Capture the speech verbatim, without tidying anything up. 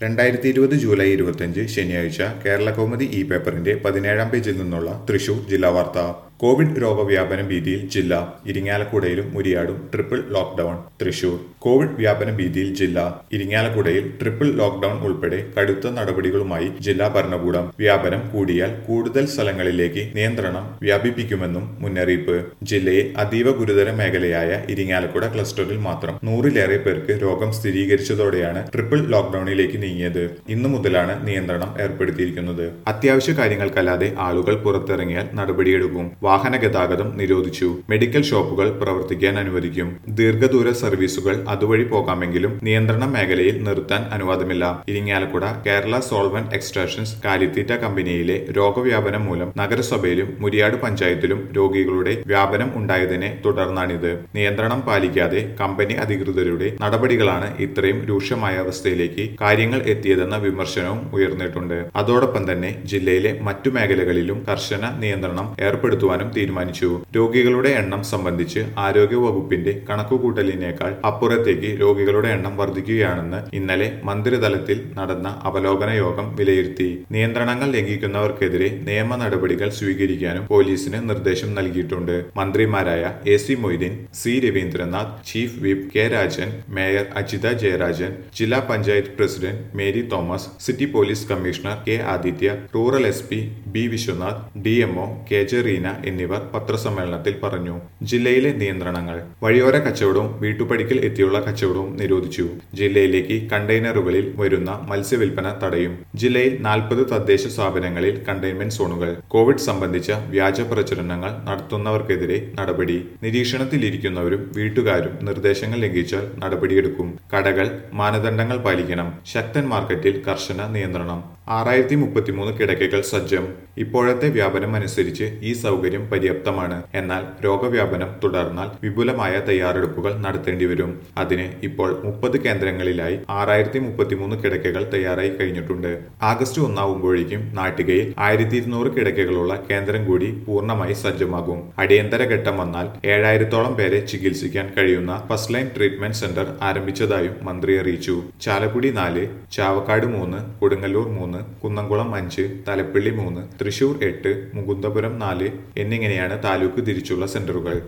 രണ്ടായിരത്തി ഇരുപത് ജൂലൈ ഇരുപത്തിയഞ്ച് ശനിയാഴ്ച കേരളകൗമുദി ഇ പേപ്പറിന്റെ പതിനേഴാം പേജിൽ നിന്നുള്ള തൃശൂർ ജില്ലാ വാർത്ത. കോവിഡ് രോഗവ്യാപന ഭീതിയിൽ ജില്ല. ഇരിങ്ങാലക്കുടയിലും മുരിയാടും ട്രിപ്പിൾ ലോക്ക്ഡൌൺ. തൃശൂർ കോവിഡ് വ്യാപന ഭീതിയിൽ ജില്ല. ഇരിങ്ങാലക്കുടയിൽ ട്രിപ്പിൾ ലോക്ക്ഡൌൺ ഉൾപ്പെടെ കടുത്ത നടപടികളുമായി ജില്ലാ ഭരണകൂടം. വ്യാപനം കൂടിയാൽ കൂടുതൽ സ്ഥലങ്ങളിലേക്ക് നിയന്ത്രണം വ്യാപിപ്പിക്കുമെന്നും മുന്നറിയിപ്പ്. ജില്ലയെ അതീവ ഗുരുതര മേഖലയായ ഇരിങ്ങാലക്കുട ക്ലസ്റ്ററിൽ മാത്രം നൂറിലേറെ പേർക്ക് രോഗം സ്ഥിരീകരിച്ചതോടെയാണ് ട്രിപ്പിൾ ലോക്ക്ഡൌണിലേക്ക് നീങ്ങിയത്. ഇന്നു മുതലാണ് നിയന്ത്രണം ഏർപ്പെടുത്തിയിരിക്കുന്നത്. അത്യാവശ്യ കാര്യങ്ങൾക്കല്ലാതെ ആളുകൾ പുറത്തിറങ്ങിയാൽ നടപടിയെടുക്കും. വാഹന ഗതാഗതം നിരോധിച്ചു. മെഡിക്കൽ ഷോപ്പുകൾ പ്രവർത്തിക്കാൻ അനുവദിക്കും. ദീർഘദൂര സർവീസുകൾ അതുവഴി പോകാമെങ്കിലും നിയന്ത്രണ മേഖലയിൽ നിർത്താൻ അനുവാദമില്ല. ഇരിങ്ങാലക്കുട കേരള സോൾവെന്റ് എക്സ്ട്രാക്ഷൻസ് കാലിത്തീറ്റ കമ്പനിയിലെ രോഗവ്യാപനം മൂലം നഗരസഭയിലും മുരിയാട് പഞ്ചായത്തിലും രോഗികളുടെ വ്യാപനം ഉണ്ടായതിനെ തുടർന്നാണിത്. നിയന്ത്രണം പാലിക്കാതെ കമ്പനി അധികൃതരുടെ നടപടികളാണ് ഇത്രയും രൂക്ഷമായ അവസ്ഥയിലേക്ക് കാര്യങ്ങൾ എത്തിയതെന്ന വിമർശനവും ഉയർന്നിട്ടുണ്ട്. അതോടൊപ്പം തന്നെ ജില്ലയിലെ മറ്റു മേഖലകളിലും കർശന നിയന്ത്രണം ഏർപ്പെടുത്തുവാനും തീരുമാനിച്ചു. രോഗികളുടെ എണ്ണം സംബന്ധിച്ച് ആരോഗ്യ വകുപ്പിന്റെ കണക്കുകൂട്ടലിനേക്കാൾ അപ്പുറത്തേക്ക് രോഗികളുടെ എണ്ണം വർദ്ധിക്കുകയാണെന്ന് ഇന്നലെ മന്ത്രിതലത്തിൽ നടന്ന അവലോകന യോഗം വിലയിരുത്തി. നിയന്ത്രണങ്ങൾ ലംഘിക്കുന്നവർക്കെതിരെ നിയമ നടപടികൾ സ്വീകരിക്കാനും പോലീസിന് നിർദ്ദേശം നൽകിയിട്ടുണ്ട്. മന്ത്രിമാരായ A C Moideen, C Raveendranath, chief whip K Rajan, mayor Ajitha Jayarajan, ജില്ലാ panchayat president Mary Thomas, city police commissioner K Aditya, rural S P B Viswanath, D M O K J Reena എന്നിവർ പത്രസമ്മേളനത്തിൽ പറഞ്ഞു. ജില്ലയിലെ നിയന്ത്രണങ്ങൾ. വഴിയോര കച്ചവടവും വീട്ടുപടിക്കൽ എത്തിയുള്ള കച്ചവടവും നിരോധിച്ചു. ജില്ലയിലേക്ക് കണ്ടെയ്നറുകളിൽ വരുന്ന മത്സ്യവില്പന തടയും. ജില്ലയിൽ നാൽപ്പത് തദ്ദേശ സ്ഥാപനങ്ങളിൽ കണ്ടെയ്ൻമെന്റ് സോണുകൾ. കോവിഡ് സംബന്ധിച്ച വ്യാജ പ്രചരണങ്ങൾ നടത്തുന്നവർക്കെതിരെ നടപടി. നിരീക്ഷണത്തിലിരിക്കുന്നവരും വീട്ടുകാരും നിർദ്ദേശങ്ങൾ ലംഘിച്ചാൽ നടപടിയെടുക്കും. കടകൾ മാനദണ്ഡങ്ങൾ പാലിക്കണം. ശക്തൻ മാർക്കറ്റിൽ കർശന നിയന്ത്രണം. ആറായിരത്തി മുപ്പത്തിമൂന്ന് കിടക്കകൾ സജ്ജം. ഇപ്പോഴത്തെ വ്യാപനം അനുസരിച്ച് ഈ സൗകര്യം പര്യാപ്തമാണ്. എന്നാൽ രോഗവ്യാപനം തുടർന്നാൽ വിപുലമായ തയ്യാറെടുപ്പുകൾ നടത്തേണ്ടി വരും. അതിന് ഇപ്പോൾ മുപ്പത് കേന്ദ്രങ്ങളിലായി ആറായിരത്തി മുപ്പത്തിമൂന്ന് കിടക്കകൾ തയ്യാറായി കഴിഞ്ഞിട്ടുണ്ട്. ആഗസ്റ്റ് ഒന്നാവുമ്പോഴേക്കും നാട്ടികയിൽ ആയിരത്തി ഇരുന്നൂറ് കിടക്കകളുള്ള കേന്ദ്രം കൂടി പൂർണ്ണമായി സജ്ജമാകും. അടിയന്തര ഘട്ടം വന്നാൽ ഏഴായിരത്തോളം പേരെ ചികിത്സിക്കാൻ കഴിയുന്ന ഫസ്റ്റ് ലൈൻ ട്രീറ്റ്മെന്റ് സെന്റർ ആരംഭിച്ചതായും മന്ത്രി അറിയിച്ചു. ചാലക്കുടി നാല്, ചാവക്കാട് മൂന്ന്, കൊടുങ്ങല്ലൂർ മൂന്ന്, കുന്നംകുളം അഞ്ച്, തലപ്പള്ളി മൂന്ന്, തൃശൂർ എട്ട്, മുകുന്ദപുരം നാല് എന്നിങ്ങനെയാണ് താലൂക്ക് തിരിച്ചുള്ള സെന്ററുകൾ.